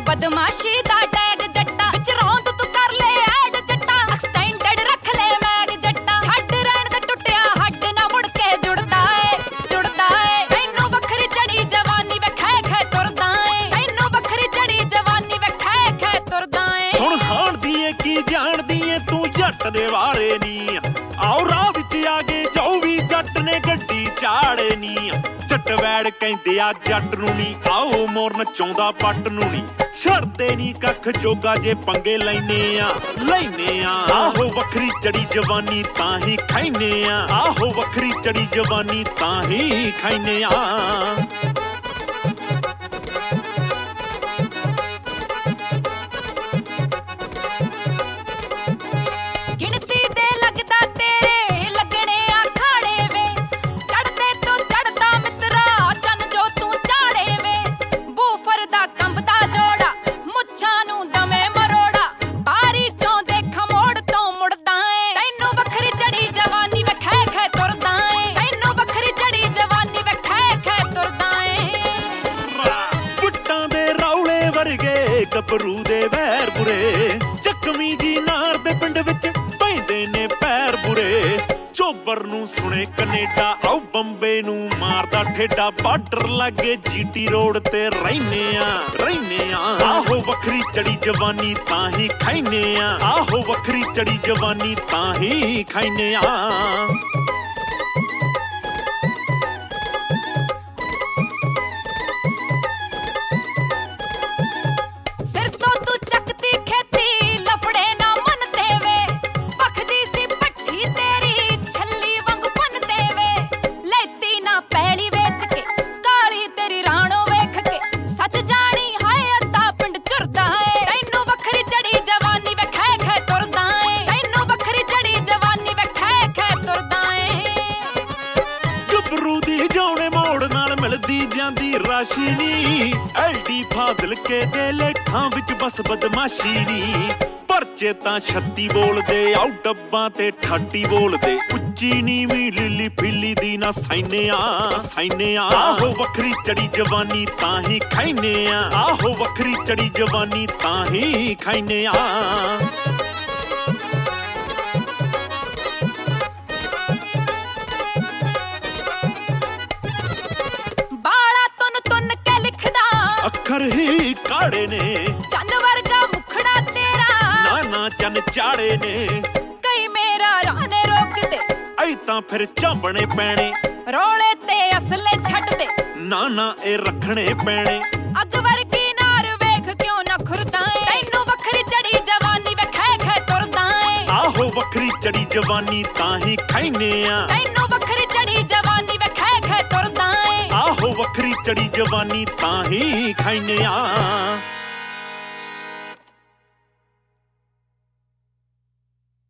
बदमाशी दा टैग जट्टा विच रौंद तू कर ले ऐड जट्टा एक्सटेंडेड रख ले मैग जट्टा छड्ड रहण दा टुटिया हड्ड ना मुड़ के जुड़दा ए तैनू वखरी चढ़ी जवानी वे खै खै तुरदा ए तैनू वखरी चढ़ी जवानी वे खै खै तुरदा ए सुन हाण दी ए की जाणदी ए तू जट दे वारे नी आओ राह विच आ गए जो भी जट ने गड्डी चाड़े नी जट वैड़ कहंदे आ जट नूं नी आओ मोर नचाउंदा पट नूं नी छड़दे नी कख जोगा जे पंगे लैने आ आहो वखरी चढ़ी जवानी तां ही खैने आ आहो वखरी चढ़ी जवानी तां ही खैने आ गभरू दे वैर बुरे जख्मी जी नार दे पिंड विच पैंदे ने पैर बुरे चोबर नूं सुने कनेडा आओ बंबे नूं मारदा ठेडा बार्डर लागे जीटी रोड ते रहने आ आहो वखरी चढ़ी जवानी तां ही खैने आ आहो वखरी चढ़ी जवानी तां ही खैने आ एलडी फाजिल के दे लेखां विच बस बदमाशी नी परचे तां 36 बोलदे आउ डब्बां ते 38 बोलदे उच्ची नीवीं लिली फिली दी ना सैने आ आहो वखरी चढ़ी जवानी तां ही खैने आ आहो वखरी चढ़ी जवानी तां ही खैने आ अखर ही काड़े ने चन वर्गा मुखड़ा तेरा ना चन चाड़े ने कई मेरा राह ने रोक दे ऐ तां फिर झांबने पैने रोले ते असले छड्ड दे ना ए रखने पैने अग वर्गी नार वेख क्यों ना खुरदा ए तैनू वखरी चढ़ी जवानी वे खै खै तुरदा ए आहो वखरी चढ़ी जवानी तां ही खैने आ तैनू वखरी चढ़ी जवानी वे खै खै तुरदा ए आहो वखरी चढ़ी जवानी तां ही खैने आ